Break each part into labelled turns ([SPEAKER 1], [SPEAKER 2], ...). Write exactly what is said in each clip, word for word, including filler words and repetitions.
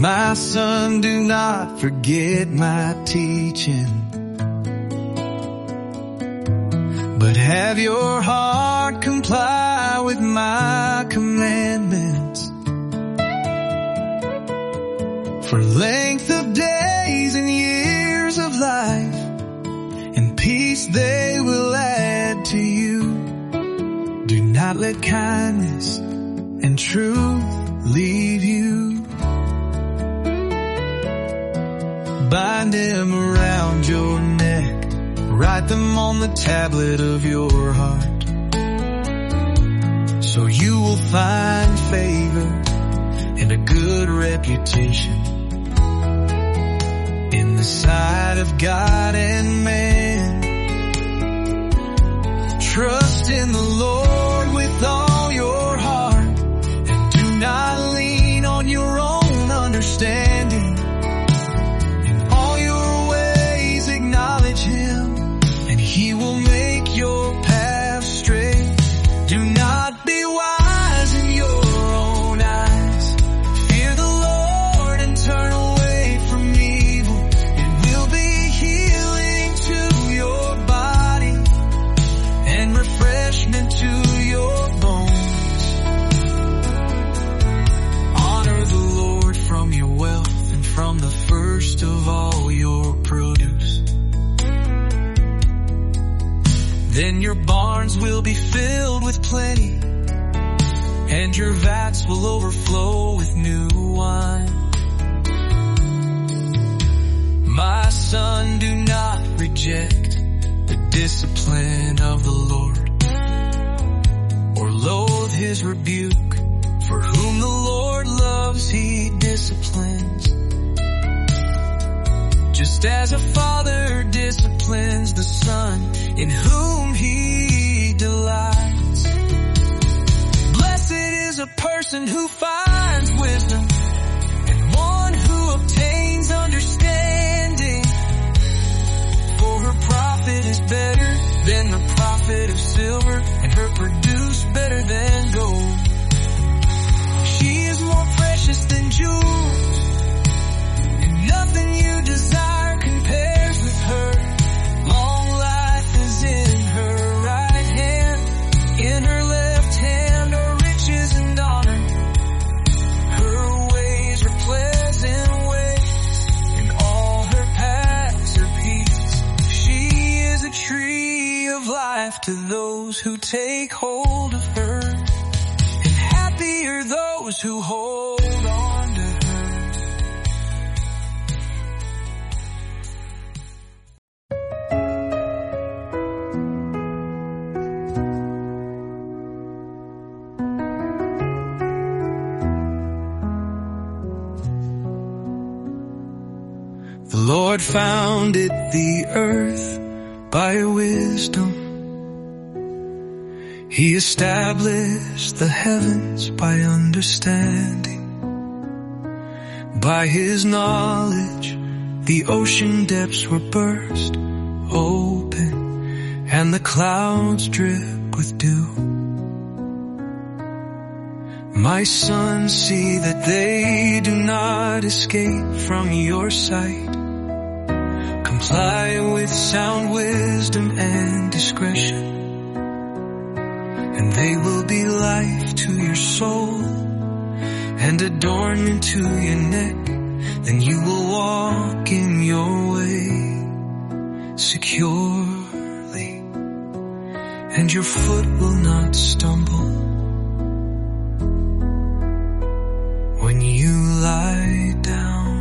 [SPEAKER 1] My son, do not forget my teaching, but have your heart comply with my commandments. For length of days and years of life, and peace they will add to you. Do not let kindness and truth leave you. Bind them around your neck, write them on the tablet of your heart, so you will find favor and a good reputation in the sight of God and man. Trust in the Lord with all your heart, and do not lean on your own understanding. In all your ways acknowledge Him, and He will make your path straight. Do not be wise in your own eyes. Fear the Lord and turn away from evil. It will be healing to your body and refreshment to your bones. Honor the Lord from your wealth and from the first of all your produce. Then your barns will be filled with plenty, and your vats will overflow with new wine. My son, do not reject the discipline of the Lord, or loathe His rebuke. For whom the Lord loves, He disciplines, just as a father disciplines the son in whom he delights. Blessed is a person who finds wisdom, and one who obtains understanding. For her profit is better than the profit of silver, and her produce better than gold. She is more precious than jewels, and nothing you desire compares with her. Long life is in her right hand, in her left hand are riches and honor. Her ways are pleasant ways, and all her paths are peace. She is a tree of life to those who take hold of her, and happy are those who hold on to her. The Lord founded the earth by wisdom. He established the heavens by understanding. By His knowledge, the ocean depths were burst open, and the clouds drip with dew. My son, see that they do not escape from your sight. Comply with sound wisdom and discretion, and they will be life to your soul and adornment to your neck. Then you will walk in your way securely, and your foot will not stumble. When you lie down,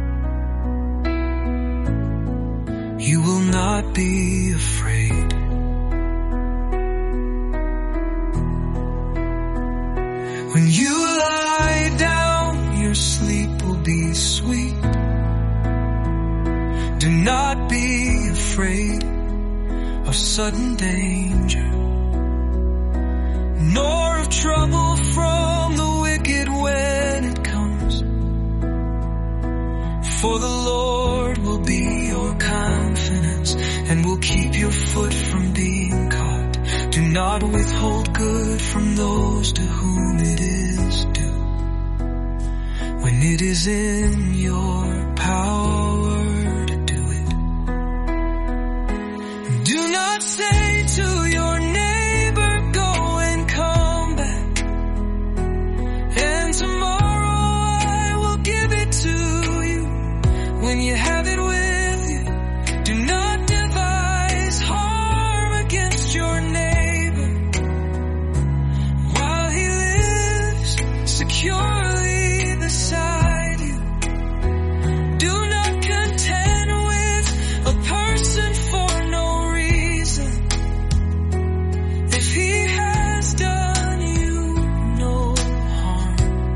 [SPEAKER 1] you will not be afraid. When you lie down, your sleep will be sweet. Do not be afraid of sudden danger, nor of trouble from the wicked when it comes. For the Lord will be your confidence, and will keep your foot from being caught. Do not withhold good from those to whom it is due. When when it is in your power to do it. And do not say to your neighbor, go and come back, and tomorrow I will give it to you. When you have it with you, do not devise harm against your neighbor while he lives securely beside you. Do not contend with a person for no reason if he has done you no harm.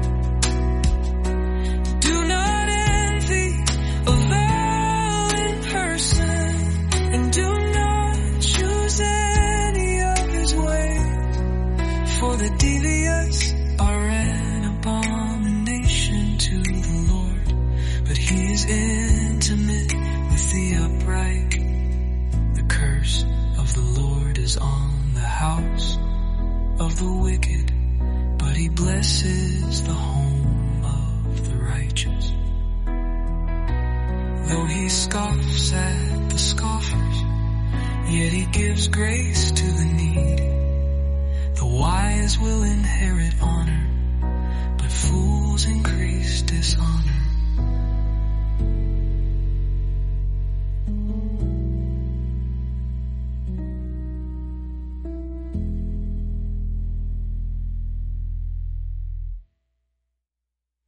[SPEAKER 1] Do not envy a valiant person, and do not choose any of his ways, for the devious are an abomination to the Lord, but he is intimate with the upright. The curse of the Lord is on the house of the wicked, but he blesses the home of the righteous. Though he scoffs at the scoffers, yet he gives grace to the needy. The wise will inherit honor, but fools increase dishonor.